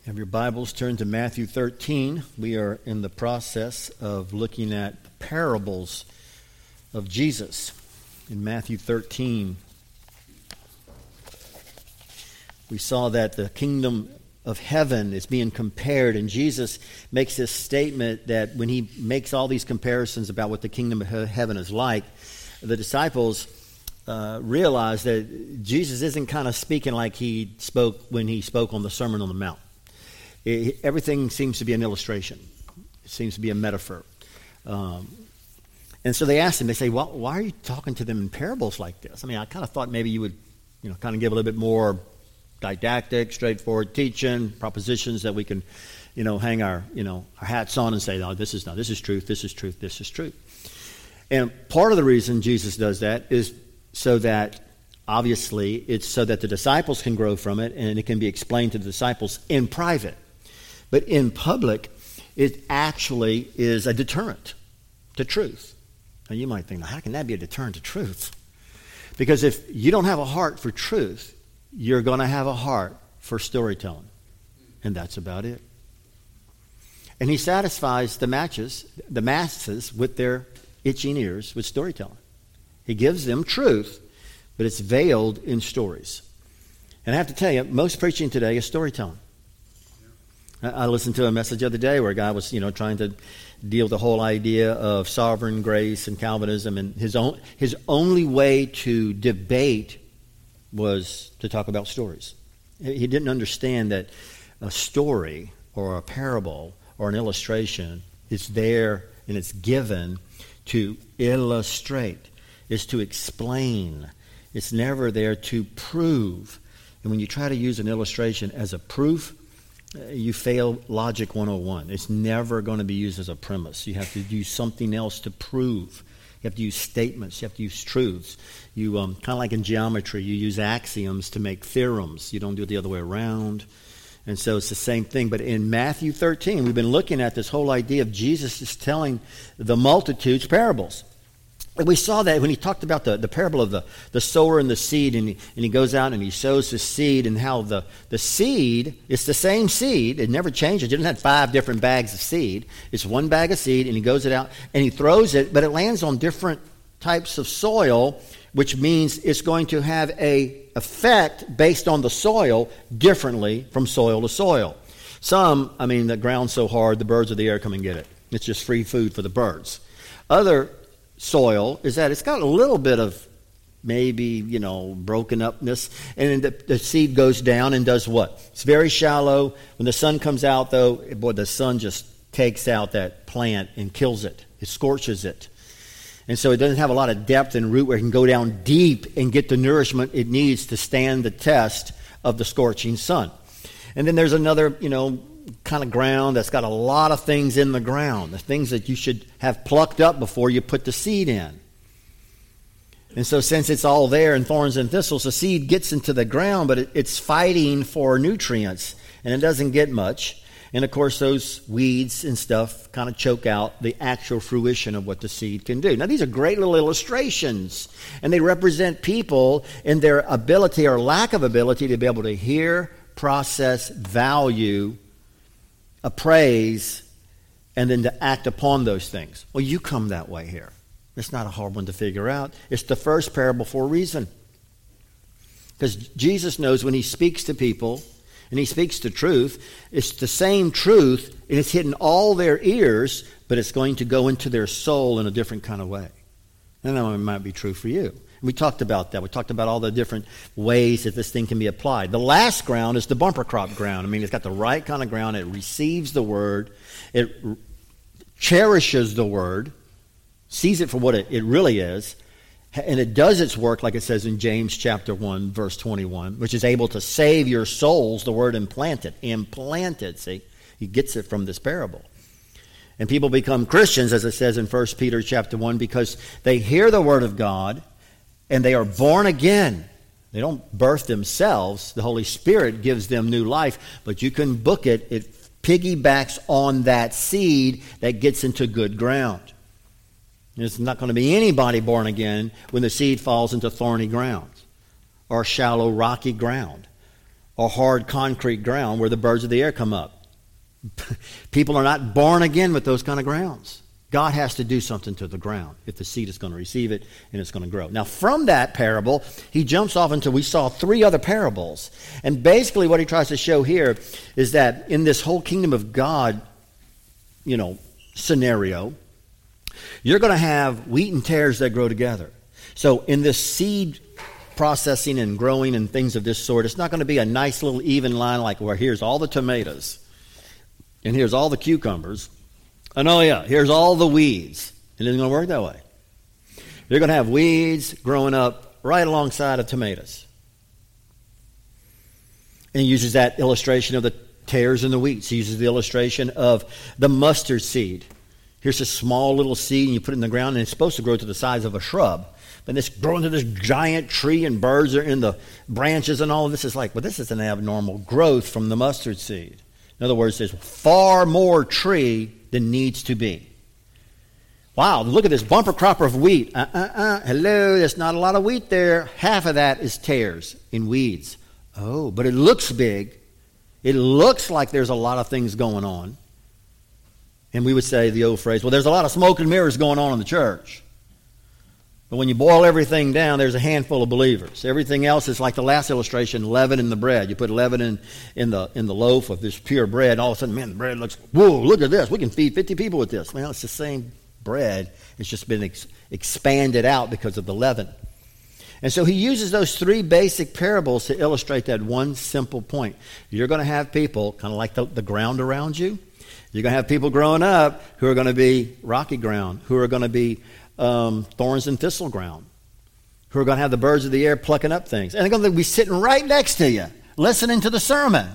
Have your Bibles turned to Matthew 13. We are in the process of looking at the parables of Jesus. In Matthew 13, we saw that the kingdom of heaven is being compared, and Jesus makes this statement that when he makes all these comparisons about what the kingdom of heaven is like, the disciples realize that Jesus isn't kind of speaking like he spoke when he spoke on the Sermon on the Mount. Everything seems to be an illustration. It seems to be a metaphor. And so they asked him, they say, well, why are you talking to them in parables like this? I mean, I kind of thought maybe you would, kind of give a little bit more didactic, straightforward teaching, propositions that we can, hang our hats on and say, no, this is truth, this is truth, this is truth. And part of the reason Jesus does that is so that, obviously, it's so that the disciples can grow from it and it can be explained to the disciples in private. But in public, it actually is a deterrent to truth. Now, you might think, how can that be a deterrent to truth? Because if you don't have a heart for truth, you're going to have a heart for storytelling. And that's about it. And he satisfies the masses with their itching ears with storytelling. He gives them truth, but it's veiled in stories. And I have to tell you, most preaching today is storytelling. I listened to a message the other day where a guy was, trying to deal with the whole idea of sovereign grace and Calvinism, and his only way to debate was to talk about stories. He didn't understand that a story or a parable or an illustration is there and it's given to illustrate. It's to explain. It's never there to prove. And when you try to use an illustration as a proof, you fail Logic 101. It's never going to be used as a premise. You have to use something else to prove. You have to use statements. You have to use truths. You kind of like in geometry, you use axioms to make theorems. You don't do it the other way around. And so it's the same thing. But in Matthew 13, we've been looking at this whole idea of Jesus is telling the multitudes parables. And we saw that when he talked about the parable of the sower and the seed, and he goes out and he sows the seed, and how the seed, it's the same seed. It never changes. It didn't have 5 different bags of seed. It's one bag of seed, and he goes it out, and he throws it, but it lands on different types of soil, which means it's going to have a effect based on the soil differently from soil to soil. The ground's so hard, the birds of the air come and get it. It's just free food for the birds. Other soil is that it's got a little bit of maybe, broken upness, and then the seed goes down and does what? It's very shallow. When the sun comes out, though, the sun just takes out that plant and kills it. It scorches it. And so it doesn't have a lot of depth and root where it can go down deep and get the nourishment it needs to stand the test of the scorching sun. And then there's another, kind of ground that's got a lot of things in the ground, the things that you should have plucked up before you put the seed in. And so since it's all there in thorns and thistles, the seed gets into the ground, but it's fighting for nutrients, and it doesn't get much. And of course, those weeds and stuff kind of choke out the actual fruition of what the seed can do. Now, these are great little illustrations, and they represent people in their ability or lack of ability to be able to hear, process, value, appraise, and then to act upon those things. Well, you come that way here. It's not a hard one to figure out. It's the first parable for a reason. Because Jesus knows when he speaks to people, and he speaks the truth, it's the same truth, and it's hitting all their ears, but it's going to go into their soul in a different kind of way. And that might be true for you. We talked about that. We talked about all the different ways that this thing can be applied. The last ground is the bumper crop ground. It's got the right kind of ground. It receives the word. It cherishes the word, sees it for what it really is, and it does its work, like it says in James chapter 1, verse 21, which is able to save your souls, the word implanted. Implanted, see? He gets it from this parable. And people become Christians, as it says in 1 Peter chapter 1, because they hear the word of God, and they are born again. They don't birth themselves. The Holy Spirit gives them new life. But you can book it. It piggybacks on that seed that gets into good ground. There's not going to be anybody born again when the seed falls into thorny ground or shallow, rocky ground or hard concrete ground where the birds of the air come up. People are not born again with those kind of grounds. God has to do something to the ground if the seed is going to receive it and it's going to grow. Now, from that parable, he jumps off into, we saw 3 other parables. And basically what he tries to show here is that in this whole kingdom of God, scenario, you're going to have wheat and tares that grow together. So in this seed processing and growing and things of this sort, it's not going to be a nice little even line like where here's all the tomatoes and here's all the cucumbers. And here's all the weeds. It isn't going to work that way. You're going to have weeds growing up right alongside of tomatoes. And he uses that illustration of the tares and the wheat. He uses the illustration of the mustard seed. Here's a small little seed, and you put it in the ground, and it's supposed to grow to the size of a shrub. But it's growing to this giant tree, and birds are in the branches, and all of this is like, well, this is an abnormal growth from the mustard seed. In other words, there's far more tree than needs to be. Wow, look at this bumper crop of wheat. Hello, there's not a lot of wheat there. Half of that is tares and weeds. Oh, but it looks big. It looks like there's a lot of things going on. And we would say the old phrase, well, there's a lot of smoke and mirrors going on in the church. But when you boil everything down, there's a handful of believers. Everything else is like the last illustration, leaven in the bread. You put leaven in the loaf of this pure bread, and all of a sudden, man, the bread looks, whoa, look at this. We can feed 50 people with this. Well, it's the same bread. It's just been expanded out because of the leaven. And so he uses those 3 basic parables to illustrate that one simple point. You're going to have people, kind of like the ground around you. You're going to have people growing up who are going to be rocky ground, who are going to be thorns and thistle ground, who are going to have the birds of the air plucking up things. And they're going to be sitting right next to you, listening to the sermon,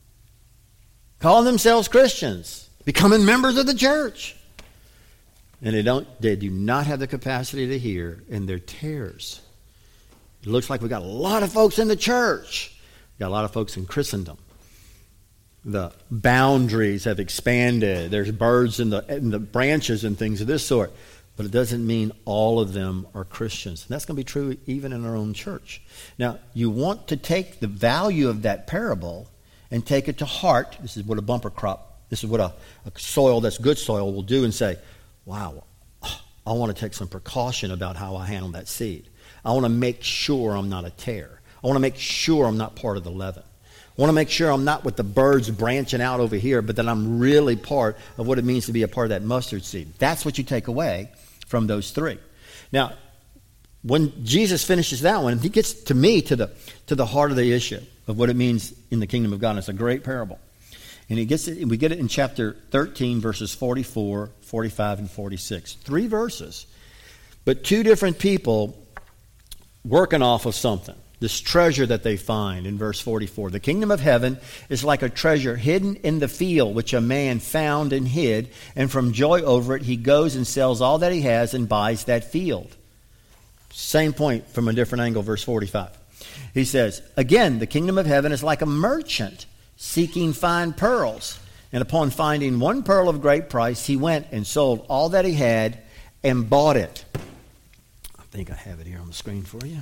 calling themselves Christians, becoming members of the church. And they do not have the capacity to hear, and they're tares. It looks like we've got a lot of folks in the church. We've got a lot of folks in Christendom. The boundaries have expanded. There's birds in the branches and things of this sort. But it doesn't mean all of them are Christians. And that's going to be true even in our own church. Now, you want to take the value of that parable and take it to heart. This is what a bumper crop, this is what a soil that's good soil will do, and say, wow, I want to take some precaution about how I handle that seed. I want to make sure I'm not a tare. I want to make sure I'm not part of the leaven. I want to make sure I'm not with the birds branching out over here, but that I'm really part of what it means to be a part of that mustard seed. That's what you take away from those 3. Now, when Jesus finishes that one, he gets to the heart of the issue of what it means in the kingdom of God. And it's a great parable. And we get it in chapter 13, verses 44, 45, and 46. 3 verses. But 2 different people working off of something. This treasure that they find in verse 44. The kingdom of heaven is like a treasure hidden in the field, which a man found and hid, and from joy over it he goes and sells all that he has and buys that field. Same point from a different angle, verse 45. He says, again, the kingdom of heaven is like a merchant seeking fine pearls. And upon finding one pearl of great price, he went and sold all that he had and bought it. I think I have it here on the screen for you.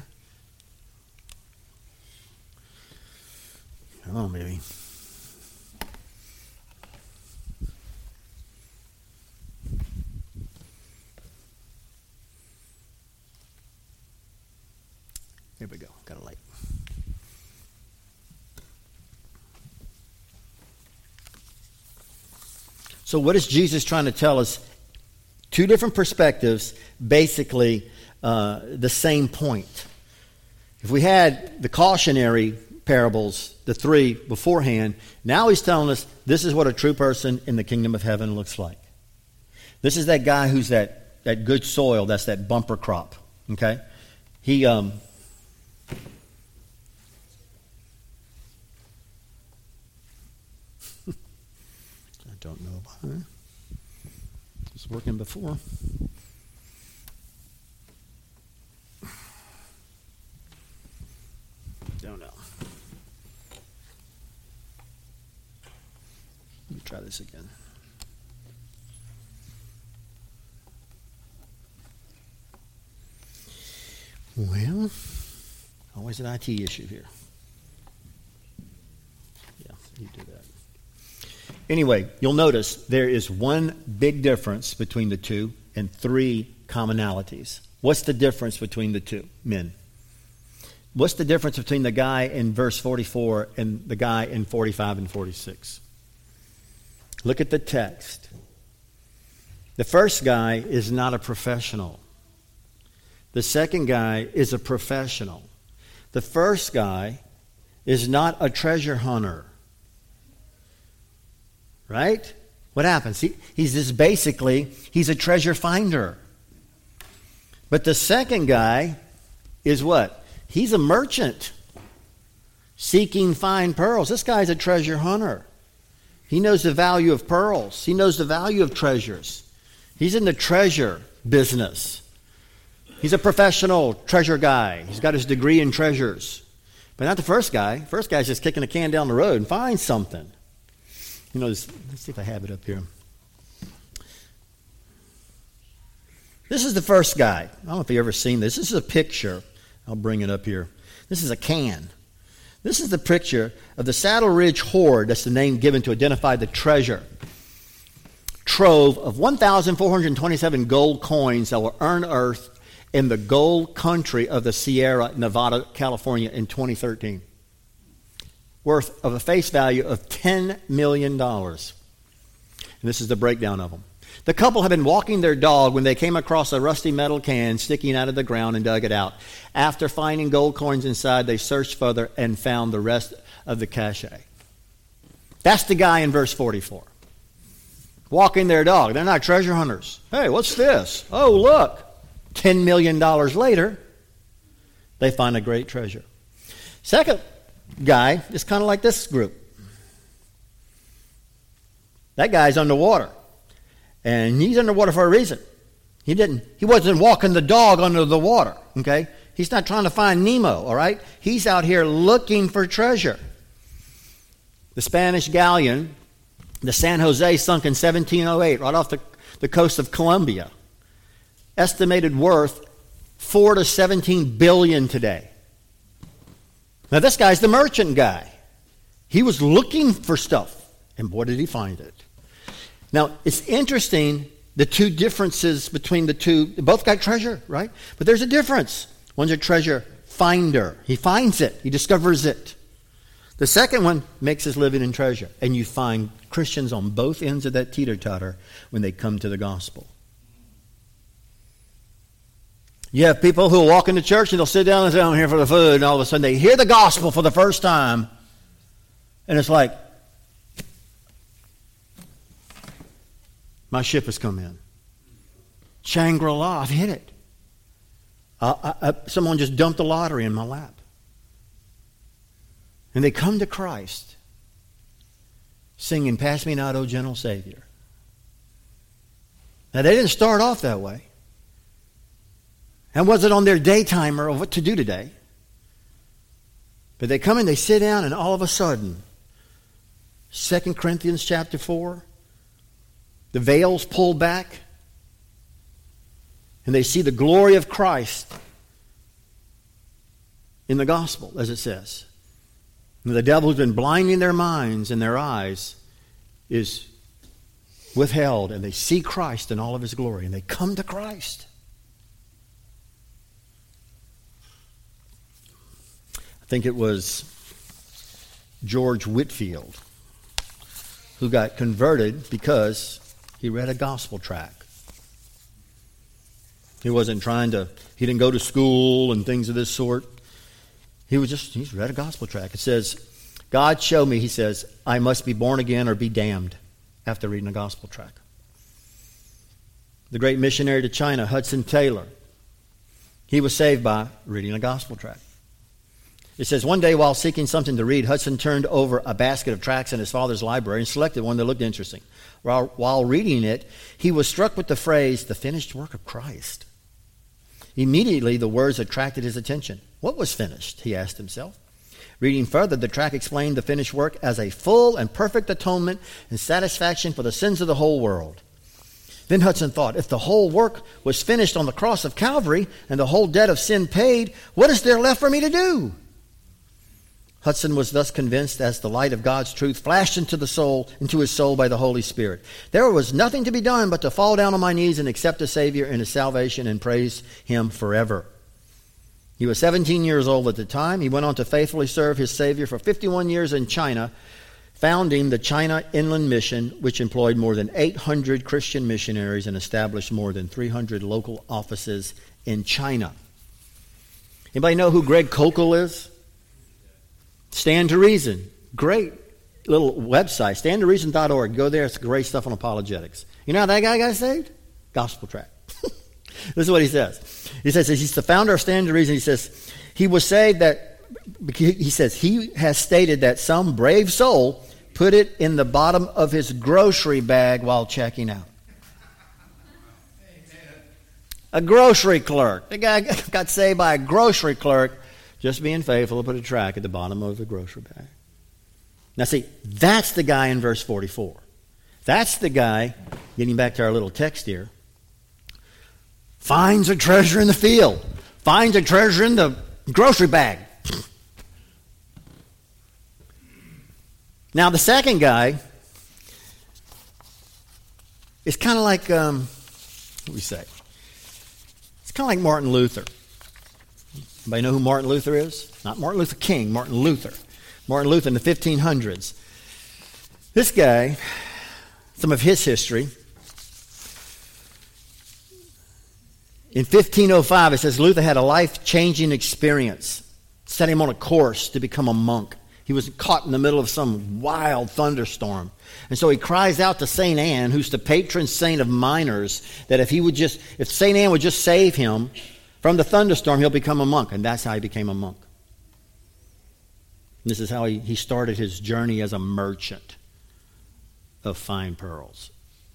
Come on, baby. Here we go. Got a light. So what is Jesus trying to tell us? 2 different perspectives, basically the same point. If we had the cautionary parables, the 3 beforehand, now he's telling us this is what a true person in the kingdom of heaven looks like. This is that guy who's that good soil, that's that bumper crop. Okay? I don't know why. It was working before. Don't know. Let me try this again. Well, always an IT issue here. You do that. Anyway, you'll notice there is one big difference between the two and three commonalities. What's the difference between the two men? What's the difference between the guy in verse 44 and the guy in 45 and 46? Look at the text. The first guy is not a professional. The second guy is a professional. The first guy is not a treasure hunter. Right? What happens? He's a treasure finder. But the second guy is what? He's a merchant seeking fine pearls. This guy's a treasure hunter. He knows the value of pearls. He knows the value of treasures. He's in the treasure business. He's a professional treasure guy. He's got his degree in treasures. But not the first guy. First guy's just kicking a can down the road and finds something. You know, let's see if I have it up here. This is the first guy. I don't know if you've ever seen this. This is a picture. I'll bring it up here. This is a can. This is the picture of the Saddle Ridge Hoard. That's the name given to identify the treasure trove of 1,427 gold coins that were unearthed in the gold country of the Sierra Nevada, California in 2013. Worth of a face value of $10 million. And this is the breakdown of them. The couple had been walking their dog when they came across a rusty metal can sticking out of the ground and dug it out. After finding gold coins inside, they searched further and found the rest of the cache. That's the guy in verse 44. Walking their dog. They're not treasure hunters. Hey, what's this? Oh, look. $10 million later, they find a great treasure. Second guy is kind of like this group. That guy's underwater. And he's underwater for a reason. He wasn't walking the dog under the water, okay? He's not trying to find Nemo, all right? He's out here looking for treasure. The Spanish galleon, the San Jose, sunk in 1708 right off the coast of Colombia. Estimated worth $4 to $17 billion today. Now this guy's the merchant guy. He was looking for stuff, and boy did he find it. Now, it's interesting, the two differences between the two. They both got treasure, right? But there's a difference. One's a treasure finder. He finds it. He discovers it. The second one makes his living in treasure. And you find Christians on both ends of that teeter-totter when they come to the gospel. You have people who will walk into church and they'll sit down and say, I'm here for the food. And all of a sudden they hear the gospel for the first time. And it's like, my ship has come in. Shangri-La, I've hit it. Someone just dumped the lottery in my lap. And they come to Christ singing, Pass Me Not, O Gentle Savior. Now, they didn't start off that way. And wasn't on their day timer of what to do today. But they come in, they sit down, and all of a sudden, 2 Corinthians chapter 4, the veil's pulled back, and they see the glory of Christ in the gospel, as it says. And the devil who's been blinding their minds and their eyes is withheld, and they see Christ in all of his glory, and they come to Christ. I think it was George Whitefield who got converted because he read a gospel tract. He didn't go to school and things of this sort. He's read a gospel tract. It says, God showed me, he says, I must be born again or be damned after reading a gospel tract. The great missionary to China, Hudson Taylor, he was saved by reading a gospel tract. It says, one day while seeking something to read, Hudson turned over a basket of tracts in his father's library and selected one that looked interesting. While reading it, he was struck with the phrase, the finished work of Christ. Immediately, the words attracted his attention. What was finished? He asked himself. Reading further, the tract explained the finished work as a full and perfect atonement and satisfaction for the sins of the whole world. Then Hudson thought, if the whole work was finished on the cross of Calvary and the whole debt of sin paid, what is there left for me to do? Hudson was thus convinced as the light of God's truth flashed into his soul by the Holy Spirit. There was nothing to be done but to fall down on my knees and accept the Savior and his salvation and praise him forever. He was 17 years old at the time. He went on to faithfully serve his Savior for 51 years in China, founding the China Inland Mission, which employed more than 800 Christian missionaries and established more than 300 local offices in China. Anybody know who Greg Koukl is? Stand to Reason. Great little website, standtoreason.org. Go there. It's great stuff on apologetics. You know how that guy got saved? Gospel tract. This is what he says. He says he's the founder of Stand to Reason. He says he was saved that, he says he has stated that some brave soul put it in the bottom of his grocery bag while checking out. A grocery clerk. The guy got saved by a grocery clerk just being faithful to put a tract at the bottom of the grocery bag. Now see, that's the guy in verse 44. That's the guy, getting back to our little text here, finds a treasure in the field, finds a treasure in the grocery bag. Now the second guy is kind of like, what do we say? It's kind of like Martin Luther. Anybody know who Martin Luther is? Not Martin Luther King, Martin Luther. Martin Luther in the 1500s. This guy, some of his history. In 1505, it says Luther had a life-changing experience. Set him on a course to become a monk. He was caught in the middle of some wild thunderstorm. And so he cries out to St. Anne, who's the patron saint of miners, that if St. Anne would just save him from the thunderstorm, he'll become a monk. And that's how he became a monk. This is how he started his journey as a merchant of fine pearls.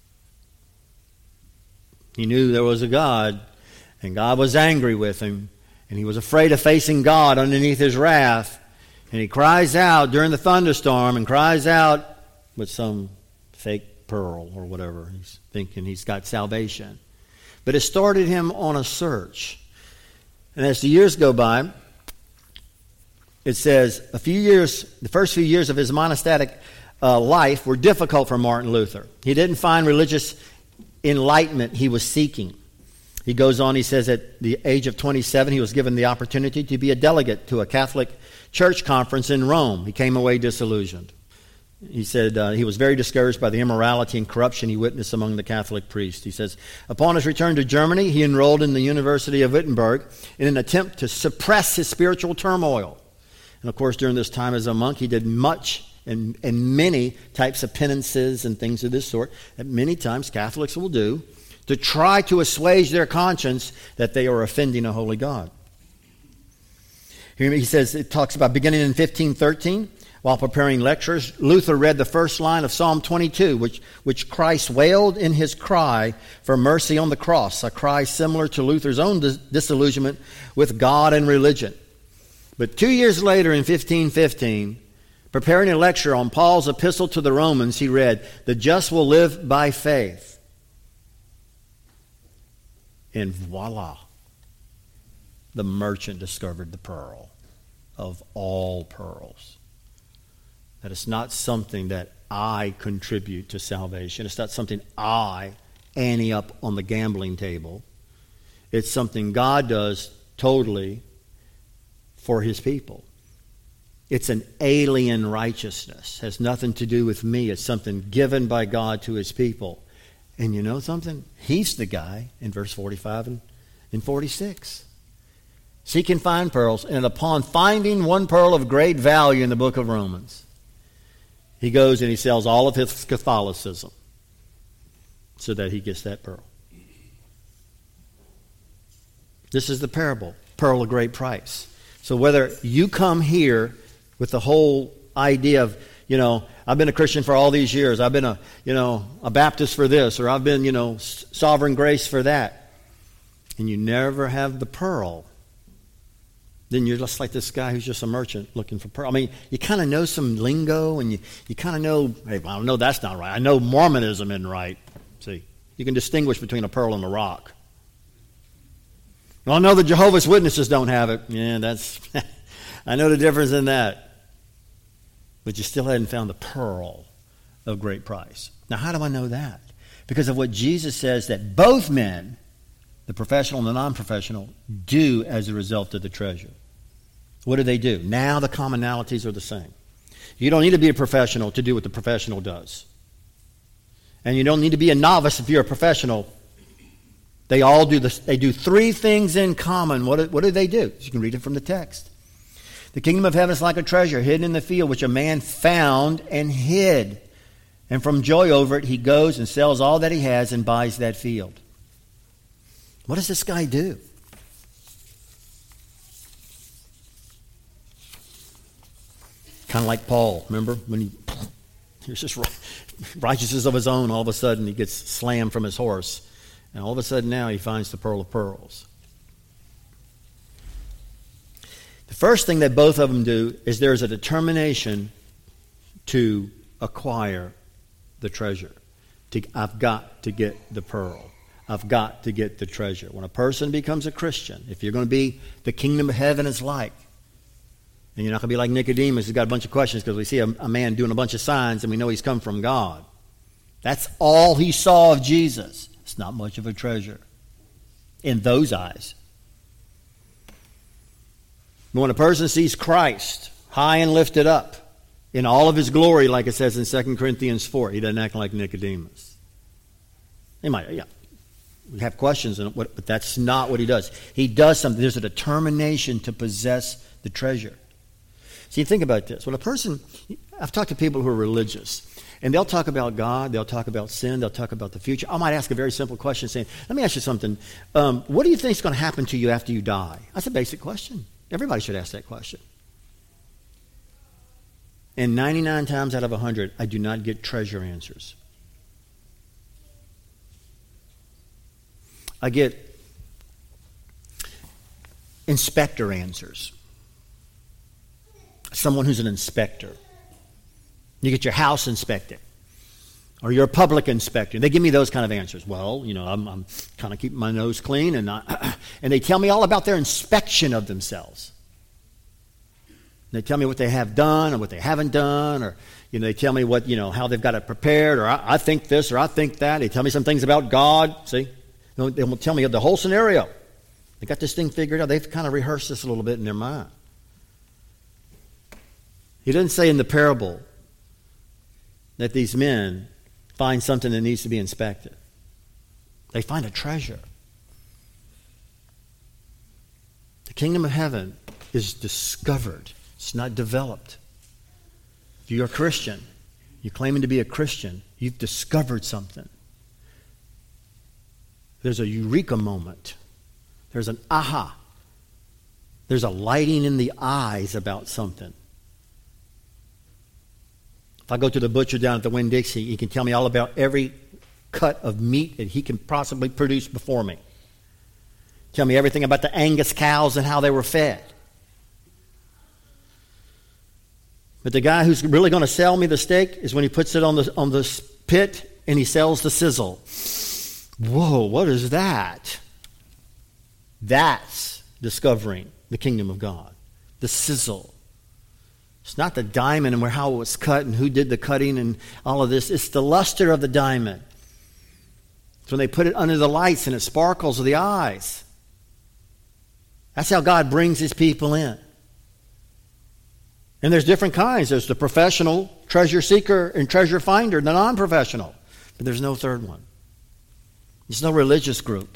He knew there was a God, and God was angry with him, and he was afraid of facing God underneath his wrath. And he cries out during the thunderstorm and cries out with some fake pearl or whatever. He's thinking he's got salvation. But it started him on a search. And as the years go by, it says the first few years of his monastic life were difficult for Martin Luther. He didn't find religious enlightenment he was seeking. He goes on, he says at the age of 27, he was given the opportunity to be a delegate to a Catholic church conference in Rome. He came away disillusioned. He said he was very discouraged by the immorality and corruption he witnessed among the Catholic priests. He says, upon his return to Germany, he enrolled in the University of Wittenberg in an attempt to suppress his spiritual turmoil. And of course, during this time as a monk, he did much and many types of penances and things of this sort that many times Catholics will do to try to assuage their conscience that they are offending a holy God. Here he says, it talks about beginning in 1513, while preparing lectures, Luther read the first line of Psalm 22, which Christ wailed in his cry for mercy on the cross, a cry similar to Luther's own disillusionment with God and religion. But 2 years later, in 1515, preparing a lecture on Paul's epistle to the Romans, he read, "The just will live by faith." And voila, the merchant discovered the pearl of all pearls. That it's not something that I contribute to salvation. It's not something I ante up on the gambling table. It's something God does totally for his people. It's an alien righteousness. It has nothing to do with me. It's something given by God to his people. And you know something? He's the guy in verse 45 and 46. Seek and find pearls, and upon finding one pearl of great value in the book of Romans, he goes and he sells all of his Catholicism so that he gets that pearl. This is the parable, pearl of great price. So whether you come here with the whole idea of, I've been a Christian for all these years, I've been a Baptist for this, or I've been, sovereign grace for that, and you never have the pearl, then you're just like this guy who's just a merchant looking for pearl. I mean, you kind of know some lingo, and you kind of know, hey, well, I know that's not right. I know Mormonism isn't right. See, you can distinguish between a pearl and a rock. Well, I know the Jehovah's Witnesses don't have it. Yeah, I know the difference in that. but you still hadn't found the pearl of great price. Now, how do I know that? Because of what Jesus says that both men, the professional and the non-professional, do as a result of the treasure. What do they do? Now the commonalities are the same. You don't need to be a professional to do what the professional does. And you don't need to be a novice if you're a professional. They all do this. They do three things in common. What do they do? You can read it from the text. The kingdom of heaven is like a treasure hidden in the field, which a man found and hid. And from joy over it, he goes and sells all that he has and buys that field. What does this guy do? Kind of like Paul, remember? When here's this righteousness of his own, all of a sudden he gets slammed from his horse. And all of a sudden now he finds the pearl of pearls. The first thing that both of them do is there's a determination to acquire the treasure. I've got to get the pearl. I've got to get the treasure. When a person becomes a Christian, if you're going to be the kingdom of heaven is like, and you're not going to be like Nicodemus who's got a bunch of questions because we see a man doing a bunch of signs and we know he's come from God. That's all he saw of Jesus. It's not much of a treasure in those eyes. But when a person sees Christ high and lifted up in all of his glory, like it says in 2 Corinthians 4, he doesn't act like Nicodemus. He might, we have questions, but that's not what he does. He does something. There's a determination to possess the treasure. See, think about this. When a person, I've talked to people who are religious, and they'll talk about God, they'll talk about sin, they'll talk about the future. I might ask a very simple question saying, let me ask you something. What do you think is going to happen to you after you die? That's a basic question. Everybody should ask that question. And 99 times out of 100, I do not get treasure answers. I get inspector answers. Someone who's an inspector. You get your house inspected. Or you're a public inspector. They give me those kind of answers. Well, I'm kind of keeping my nose clean. And they tell me all about their inspection of themselves. They tell me what they have done or what they haven't done. Or, they tell me what, how they've got it prepared. Or I think this or I think that. They tell me some things about God. See? They will tell me the whole scenario. They got this thing figured out. They've kind of rehearsed this a little bit in their mind. He doesn't say in the parable that these men find something that needs to be inspected. They find a treasure. The kingdom of heaven is discovered. It's not developed. If you're a Christian, you're claiming to be a Christian, you've discovered something. There's a eureka moment. There's an aha. There's a lighting in the eyes about something. If I go to the butcher down at the Winn-Dixie, he can tell me all about every cut of meat that he can possibly produce before me. Tell me everything about the Angus cows and how they were fed. But the guy who's really going to sell me the steak is when he puts it on the pit and he sells the sizzle. Whoa, what is that? That's discovering the kingdom of God. The sizzle. It's not the diamond and how it was cut and who did the cutting and all of this. It's the luster of the diamond. It's when they put it under the lights and it sparkles with the eyes. That's how God brings his people in. And there's different kinds. There's the professional treasure seeker and treasure finder, the non-professional. But there's no third one. There's no religious group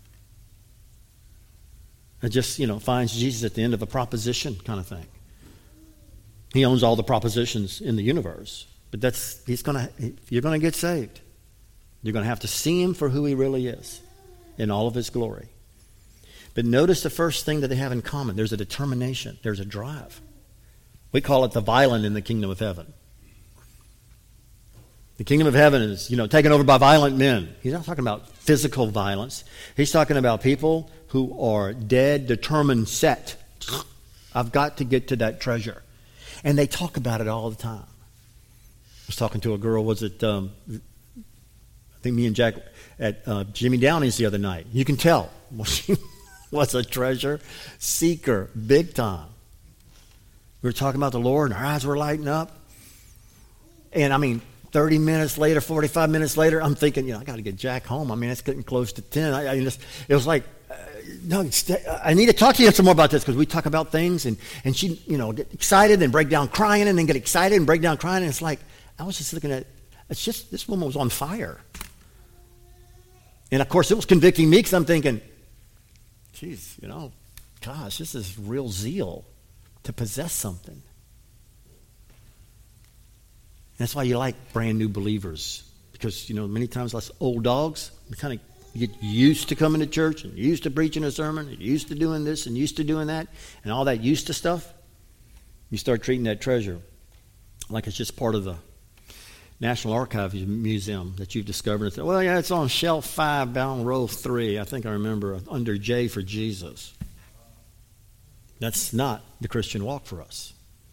that just, finds Jesus at the end of a proposition kind of thing. He owns all the propositions in the universe. But you're going to get saved. You're going to have to see him for who he really is in all of his glory. But notice the first thing that they have in common. There's a determination. There's a drive. We call it the violent in the kingdom of heaven. The kingdom of heaven is, taken over by violent men. He's not talking about physical violence. He's talking about people who are dead, determined, set. I've got to get to that treasure. And they talk about it all the time. I was talking to a girl, I think me and Jack at Jimmy Downey's the other night. You can tell. She was a treasure seeker, big time. We were talking about the Lord, and our eyes were lighting up. And I mean, 30 minutes later, 45 minutes later, I'm thinking, I got to get Jack home. I mean, it's getting close to 10. It was like, no, I need to talk to you some more about this, because we talk about things, and she, get excited and break down crying, and then get excited and break down crying. And it's like, I was just looking at, this woman was on fire. And of course, it was convicting me, because I'm thinking, geez, gosh, this is real zeal to possess something. And that's why you like brand new believers, because, many times us old dogs, we kind of get used to coming to church and used to preaching a sermon and used to doing this and used to doing that, and all that used to stuff. You start treating that treasure like it's just part of the National Archives Museum that you've discovered. And say, well, yeah, it's on shelf 5 down row 3. I think I remember, under J for Jesus. That's not the Christian walk for us.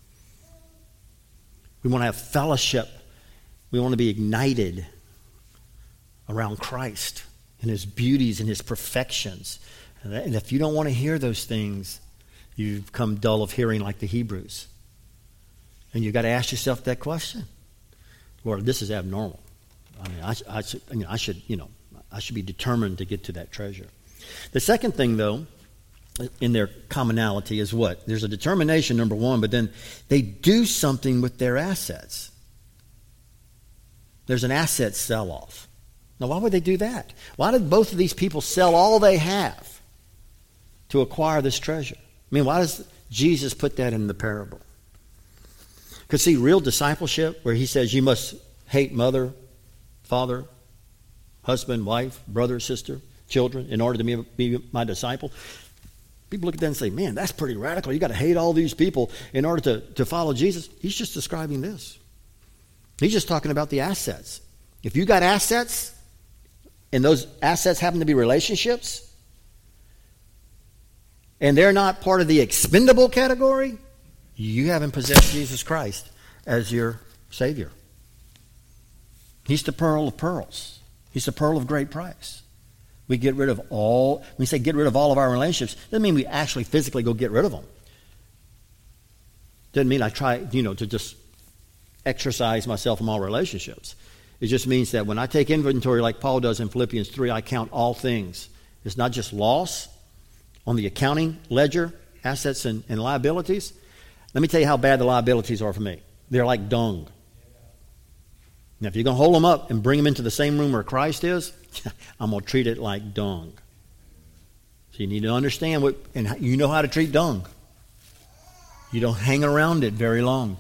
We want to have fellowship. We want to be ignited around Christ and his beauties and his perfections. And if you don't want to hear those things, you become dull of hearing like the Hebrews. And you've got to ask yourself that question. Lord, this is abnormal. I mean, I should be determined to get to that treasure. The second thing, though, in their commonality is what? There's a determination, number one, but then they do something with their assets. There's an asset sell-off. Now, why would they do that? Why did both of these people sell all they have to acquire this treasure? I mean, why does Jesus put that in the parable? Because, see, real discipleship, where he says you must hate mother, father, husband, wife, brother, sister, children, in order to be my disciple. People look at that and say, man, that's pretty radical. You got to hate all these people in order to follow Jesus. He's just describing this. He's just talking about the assets. If you got assets, and those assets happen to be relationships, and they're not part of the expendable category, you haven't possessed Jesus Christ as your Savior. He's the pearl of pearls. He's the pearl of great price. We get rid of all, when we say get rid of all of our relationships, doesn't mean we actually physically go get rid of them. Doesn't mean I try, to just exercise myself from all relationships. It just means that when I take inventory like Paul does in Philippians 3, I count all things. It's not just loss on the accounting ledger, assets and liabilities. Let me tell you how bad the liabilities are for me. They're like dung. Now, if you're going to hold them up and bring them into the same room where Christ is, I'm going to treat it like dung. So you need to understand and you know how to treat dung. You don't hang around it very long.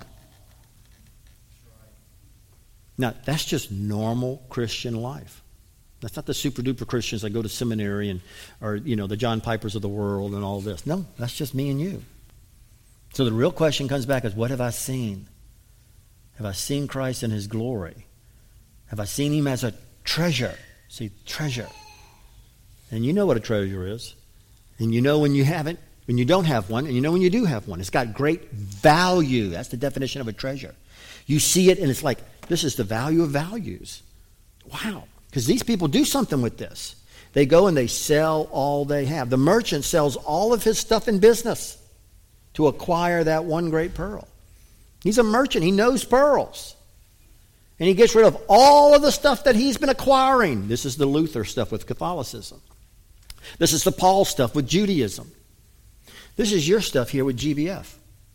Now, that's just normal Christian life. That's not the super-duper Christians that go to seminary or the John Pipers of the world and all this. No, that's just me and you. So the real question comes back is, what have I seen? Have I seen Christ in his glory? Have I seen him as a treasure? See, treasure. And you know what a treasure is. And you know when you haven't, when you don't have one, and you know when you do have one. It's got great value. That's the definition of a treasure. You see it and it's like, this is the value of values. Wow. Because these people do something with this. They go and they sell all they have. The merchant sells all of his stuff in business to acquire that one great pearl. He's a merchant. He knows pearls. And he gets rid of all of the stuff that he's been acquiring. This is the Luther stuff with Catholicism. This is the Paul stuff with Judaism. This is your stuff here with GBF.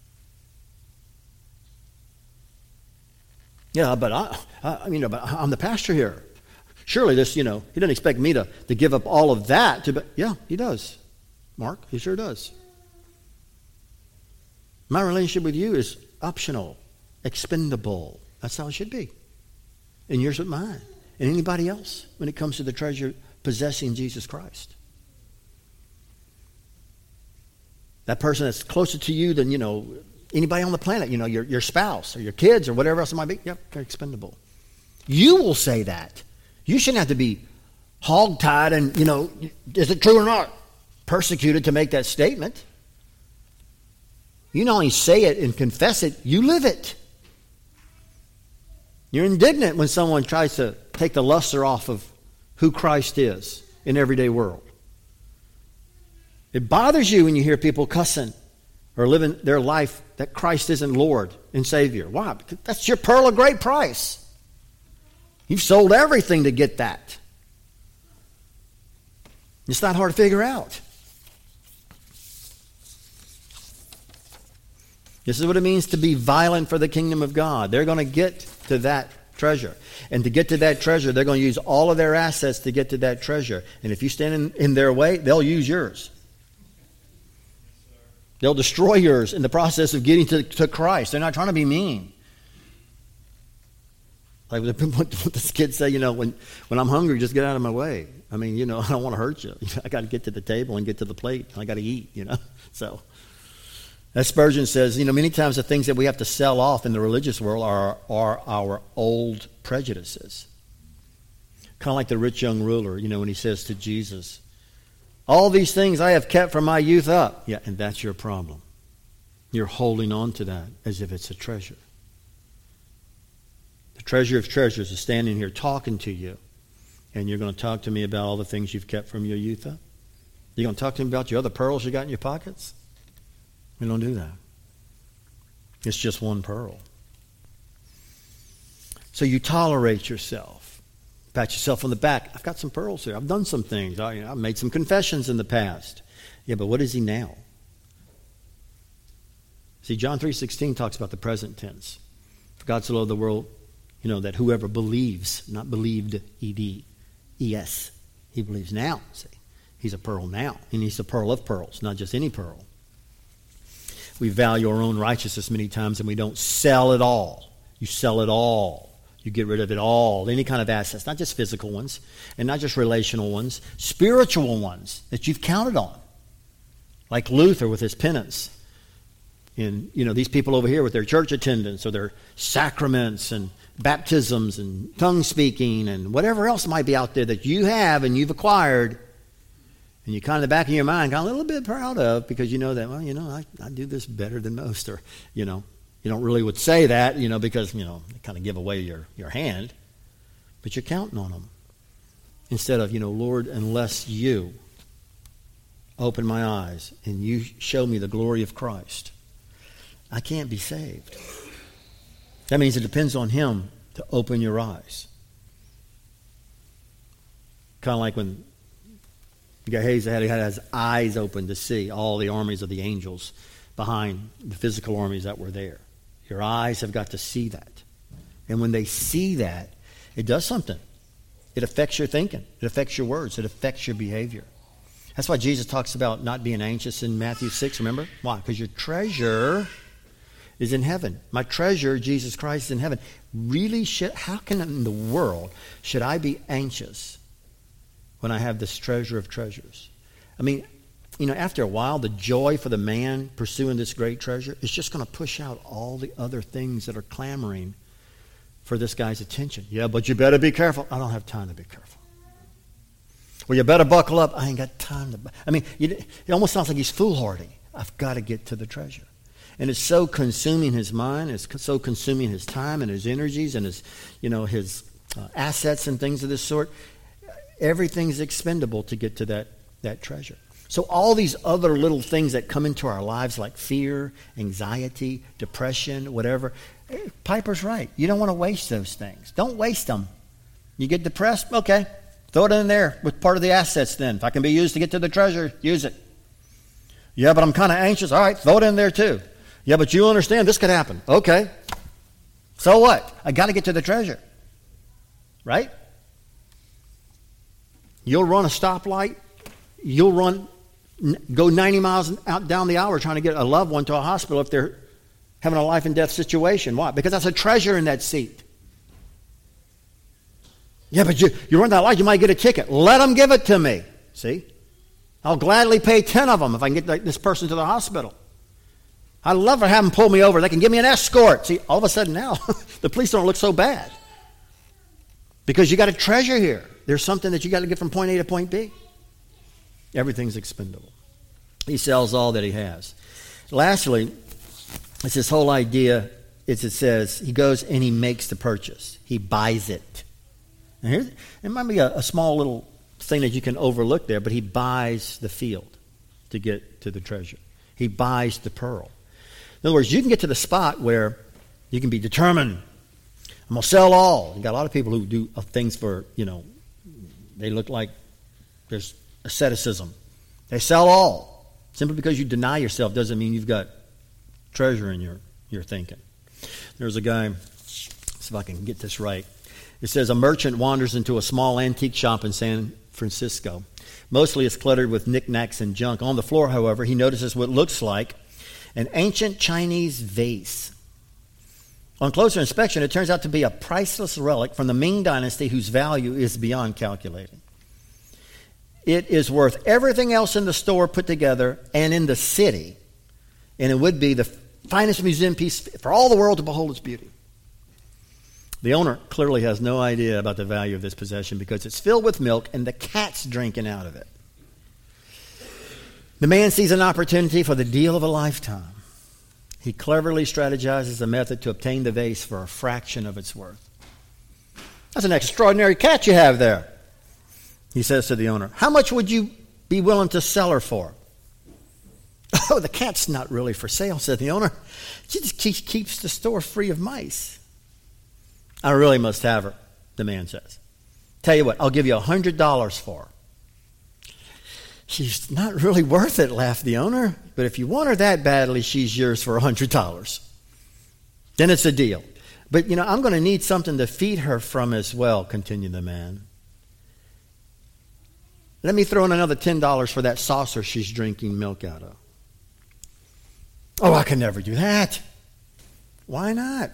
Yeah, but I'm the pastor here. Surely this, he doesn't expect me to give up all of that. Yeah, he does. Mark, he sure does. My relationship with you is optional, expendable. That's how it should be. And yours with mine. And anybody else when it comes to the treasure possessing Jesus Christ. That person that's closer to you than, anybody on the planet, your spouse or your kids or whatever else it might be, yep, they're expendable. You will say that. You shouldn't have to be hog-tied and, is it true or not? Persecuted to make that statement. You not only say it and confess it, you live it. You're indignant when someone tries to take the luster off of who Christ is in everyday world. It bothers you when you hear people cussing or living their life that Christ isn't Lord and Savior. Why? Because that's your pearl of great price. You've sold everything to get that. It's not hard to figure out. This is what it means to be violent for the kingdom of God. They're going to get to that treasure. And to get to that treasure, they're going to use all of their assets to get to that treasure. And if you stand in their way, they'll use yours. They'll destroy yours in the process of getting to Christ. They're not trying to be mean. Like what this kids say, when I'm hungry, just get out of my way. I mean, I don't want to hurt you. I got to get to the table and get to the plate. I got to eat, So, as Spurgeon says, many times the things that we have to sell off in the religious world are our old prejudices. Kind of like the rich young ruler, when he says to Jesus, all these things I have kept from my youth up. Yeah, and that's your problem. You're holding on to that as if it's a treasure. The treasure of treasures is standing here talking to you. And you're going to talk to me about all the things you've kept from your youth up? You're going to talk to me about your other pearls you got in your pockets? We don't do that. It's just one pearl. So you tolerate yourself. Pat yourself on the back. I've got some pearls here. I've done some things. I've made some confessions in the past. Yeah, but what is he now? See, John 3:16 talks about the present tense. For God so loved the world, that whoever believes, not believed, E-D-E-S, he believes now. See, he's a pearl now. And he's a pearl of pearls, not just any pearl. We value our own righteousness many times and we don't sell it all. You sell it all. You get rid of it all. Any kind of assets, not just physical ones and not just relational ones, spiritual ones that you've counted on. Like Luther with his penance. And, these people over here with their church attendance or their sacraments and baptisms and tongue speaking and whatever else might be out there that you have and you've acquired. And you kind of in the back of your mind, kind of a little bit proud of because you know that, I do this better than most. Or, you don't really would say that, because, they kind of give away your hand. But you're counting on them. Instead of, Lord, unless you open my eyes and you show me the glory of Christ, I can't be saved. That means it depends on him to open your eyes. Kind of like when Gehazi had his eyes open to see all the armies of the angels behind the physical armies that were there. Your eyes have got to see that. And when they see that, it does something. It affects your thinking. It affects your words. It affects your behavior. That's why Jesus talks about not being anxious in Matthew 6, remember? Why? Because your treasure is in heaven. My treasure, Jesus Christ, is in heaven. Really, how can in the world should I be anxious when I have this treasure of treasures? I mean, after a while, the joy for the man pursuing this great treasure is just going to push out all the other things that are clamoring for this guy's attention. Yeah, but you better be careful. I don't have time to be careful. Well, you better buckle up. I ain't got time to. It almost sounds like he's foolhardy. I've got to get to the treasure. And it's so consuming his mind. It's so consuming his time and his energies and his assets and things of this sort. Everything's expendable to get to that treasure. So all these other little things that come into our lives like fear, anxiety, depression, whatever, Piper's right. You don't want to waste those things. Don't waste them. You get depressed? Okay. Throw it in there with part of the assets then. If I can be used to get to the treasure, use it. Yeah, but I'm kind of anxious. All right, throw it in there too. Yeah, but you understand this could happen. Okay. So what? I got to get to the treasure. Right? You'll run a stoplight. You'll go 90 miles out down the hour trying to get a loved one to a hospital if they're having a life and death situation. Why? Because that's a treasure in that seat. Yeah, but you run that light, you might get a ticket. Let them give it to me. See? I'll gladly pay 10 of them if I can get this person to the hospital. I'd love to have them pull me over. They can give me an escort. See, all of a sudden now, the police don't look so bad. Because you got a treasure here. There's something that you got to get from point A to point B. Everything's expendable. He sells all that he has. Lastly, it's this whole idea, it says, he goes and he makes the purchase. He buys it. Now here's, it might be a small little thing that you can overlook there, but he buys the field to get to the treasure. He buys the pearl. In other words, you can get to the spot where you can be determined. I'm going to sell all. You got a lot of people who do things for, they look like there's asceticism. They sell all. Simply because you deny yourself doesn't mean you've got treasure in your thinking. There's a guy, see if I can get this right. It says, a merchant wanders into a small antique shop in San Francisco. Mostly it's cluttered with knickknacks and junk. On the floor, however, he notices what looks like an ancient Chinese vase. On closer inspection, it turns out to be a priceless relic from the Ming Dynasty whose value is beyond calculating. It is worth everything else in the store put together and in the city, and it would be the finest museum piece for all the world to behold its beauty. The owner clearly has no idea about the value of this possession because it's filled with milk and the cat's drinking out of it. The man sees an opportunity for the deal of a lifetime. He cleverly strategizes a method to obtain the vase for a fraction of its worth. That's an extraordinary cat you have there, he says to the owner. How much would you be willing to sell her for? Oh, the cat's not really for sale, said the owner. She just keeps the store free of mice. I really must have her, the man says. Tell you what, I'll give you $100 for her. She's not really worth it, laughed the owner. But if you want her that badly, she's yours for $100. Then it's a deal. But, I'm going to need something to feed her from as well, continued the man. Let me throw in another $10 for that saucer she's drinking milk out of. Oh, I can never do that. Why not?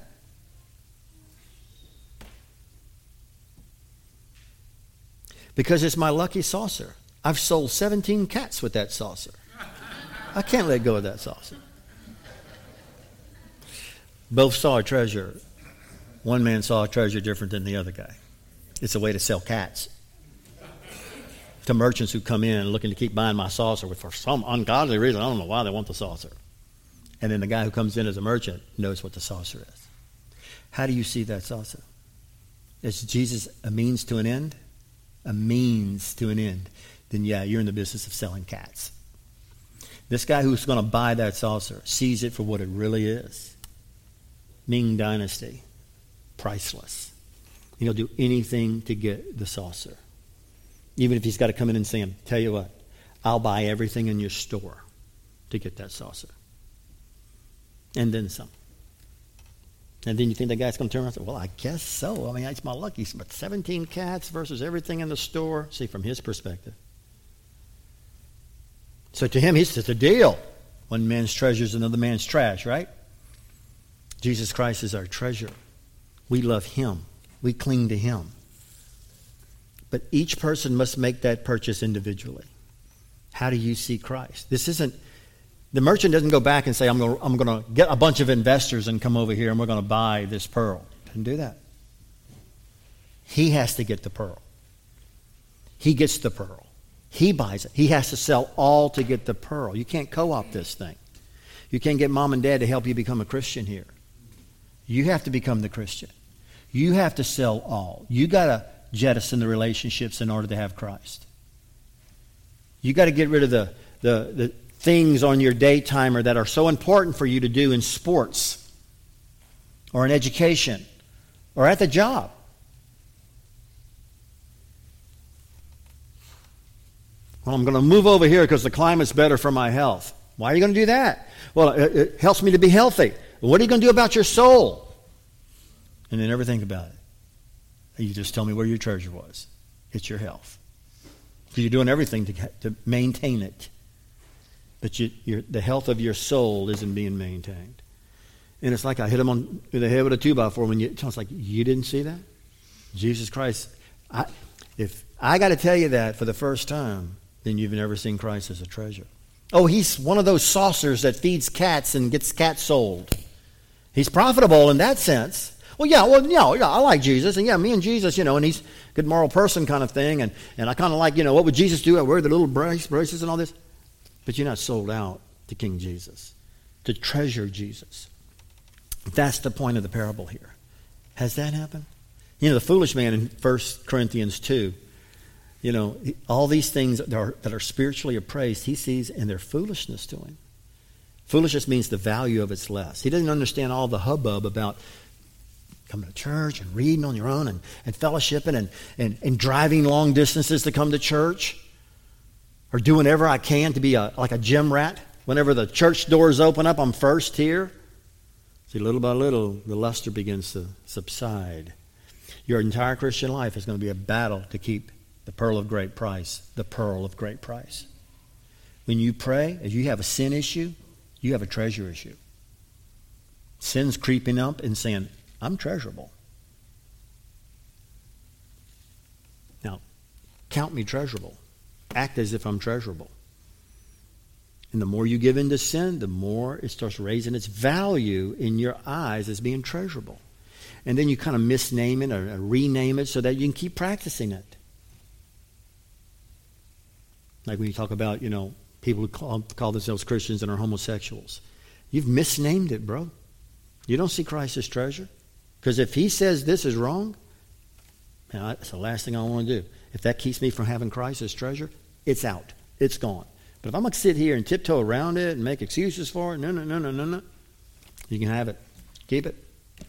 Because it's my lucky saucer. I've sold 17 cats with that saucer. I can't let go of that saucer. Both saw a treasure. One man saw a treasure different than the other guy. It's a way to sell cats. To merchants who come in looking to keep buying my saucer for some ungodly reason. I don't know why they want the saucer. And then the guy who comes in as a merchant knows what the saucer is. How do you see that saucer? Is Jesus a means to an end? A means to an end. Then yeah, you're in the business of selling cats. This guy who's going to buy that saucer sees it for what it really is. Ming Dynasty. Priceless. He'll do anything to get the saucer. Even if he's got to come in and say, tell you what, I'll buy everything in your store to get that saucer. And then some. And then you think that guy's going to turn around and say, well, I guess so. I mean, it's my lucky. But 17 cats versus everything in the store. See, from his perspective. So to him, it's a deal. One man's treasure is another man's trash, right? Jesus Christ is our treasure. We love him. We cling to him. But each person must make that purchase individually. How do you see Christ? This isn't, the merchant doesn't go back and say, I'm going to get a bunch of investors and come over here and we're going to buy this pearl. Doesn't do that. He has to get the pearl. He gets the pearl. He buys it. He has to sell all to get the pearl. You can't co-opt this thing. You can't get mom and dad to help you become a Christian here. You have to become the Christian. You have to sell all. You got to jettison the relationships in order to have Christ. You got to get rid of the things on your day timer that are so important for you to do in sports or in education or at the job. Well, I'm going to move over here because the climate's better for my health. Why are you going to do that? Well, it helps me to be healthy. What are you going to do about your soul? And then never think about it. You just tell me where your treasure was. It's your health. So you're doing everything to maintain it. But the health of your soul isn't being maintained. And it's like I hit him on the head with a 2x4 when it's like, you didn't see that? Jesus Christ. If I got to tell you that for the first time, then you've never seen Christ as a treasure. Oh, he's one of those saucers that feeds cats and gets cats sold. He's profitable in that sense. Yeah, I like Jesus. And yeah, me and Jesus, and he's a good moral person kind of thing. And I kind of like, what would Jesus do? I wear the little braces and all this. But you're not sold out to King Jesus, to treasure Jesus. That's the point of the parable here. Has that happened? The foolish man in 1 Corinthians 2, all these things that are spiritually appraised, he sees, and they're foolishness to him. Foolishness means the value of it's less. He doesn't understand all the hubbub about coming to church and reading on your own and fellowshipping and driving long distances to come to church, or doing whatever I can to be like a gym rat. Whenever the church doors open up, I'm first here. See, little by little, the luster begins to subside. Your entire Christian life is going to be a battle to keep the pearl of great price, the pearl of great price. When you pray, if you have a sin issue, you have a treasure issue. Sin's creeping up and saying, I'm treasurable. Now, count me treasurable. Act as if I'm treasurable. And the more you give into sin, the more it starts raising its value in your eyes as being treasurable. And then you kind of misname it or rename it so that you can keep practicing it. Like when you talk about, people who call themselves Christians and are homosexuals. You've misnamed it, bro. You don't see Christ as treasure. Because if he says this is wrong, man, that's the last thing I want to do. If that keeps me from having Christ as treasure, it's out. It's gone. But if I'm going to sit here and tiptoe around it and make excuses for it, no. You can have it. Keep it.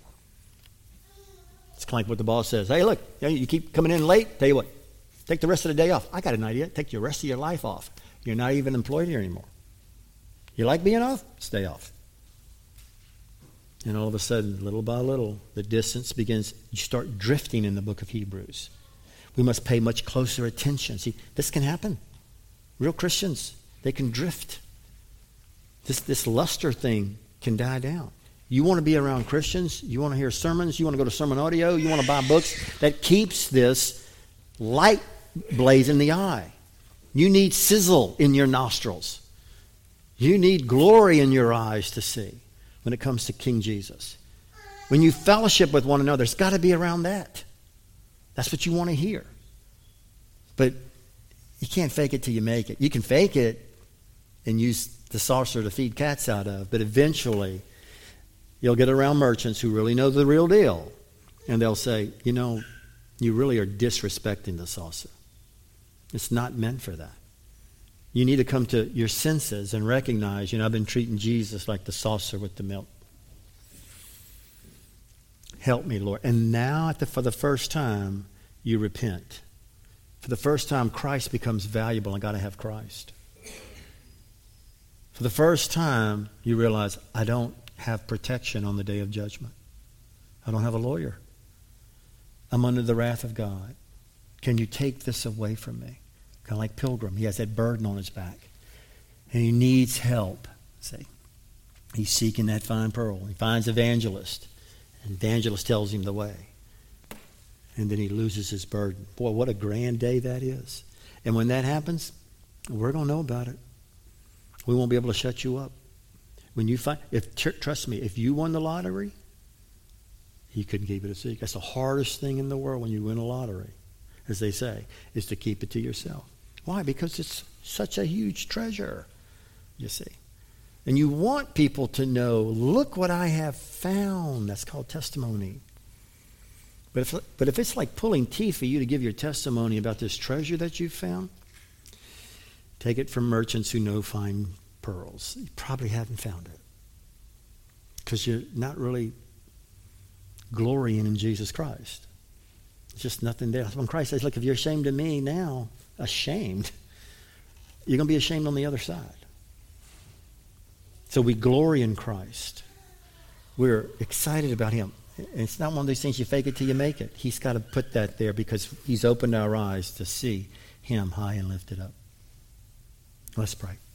It's kind of like what the boss says. Hey, look, you keep coming in late. Tell you what, take the rest of the day off. I got an idea. Take the rest of your life off. You're not even employed here anymore. You like being off? Stay off. And all of a sudden, little by little, the distance begins. You start drifting in the book of Hebrews. We must pay much closer attention. See, this can happen. Real Christians, they can drift. This luster thing can die down. You want to be around Christians, you want to hear sermons, you want to go to sermon audio, you want to buy books that keeps this light blaze in the eye. You need sizzle in your nostrils. You need glory in your eyes to see when it comes to King Jesus. When you fellowship with one another, it's got to be around that. That's what you want to hear. But you can't fake it till you make it. You can fake it and use the saucer to feed cats out of, but eventually you'll get around merchants who really know the real deal, and they'll say, you really are disrespecting the saucer. It's not meant for that. You need to come to your senses and recognize, I've been treating Jesus like the saucer with the milk. Help me, Lord. And now, for the first time, you repent. For the first time, Christ becomes valuable. I got to have Christ. For the first time, you realize, I don't have protection on the day of judgment. I don't have a lawyer. I'm under the wrath of God. Can you take this away from me? Kind of like Pilgrim. He has that burden on his back. And he needs help. See, he's seeking that fine pearl. He finds Evangelist. And Evangelist tells him the way. And then he loses his burden. Boy, what a grand day that is. And when that happens, we're going to know about it. We won't be able to shut you up. When you trust me, if you won the lottery, you couldn't keep it a secret. That's the hardest thing in the world when you win a lottery, as they say, is to keep it to yourself. Why? Because it's such a huge treasure, you see. And you want people to know, look what I have found. That's called testimony. But if it's like pulling teeth for you to give your testimony about this treasure that you found, take it from merchants who know fine pearls. You probably haven't found it because you're not really glorying in Jesus Christ. It's just nothing there. When Christ says, look, if you're ashamed of me now, ashamed, you're going to be ashamed on the other side. So we glory in Christ. We're excited about him. And it's not one of those things you fake it till you make it. He's got to put that there because he's opened our eyes to see him high and lifted up. Let's pray.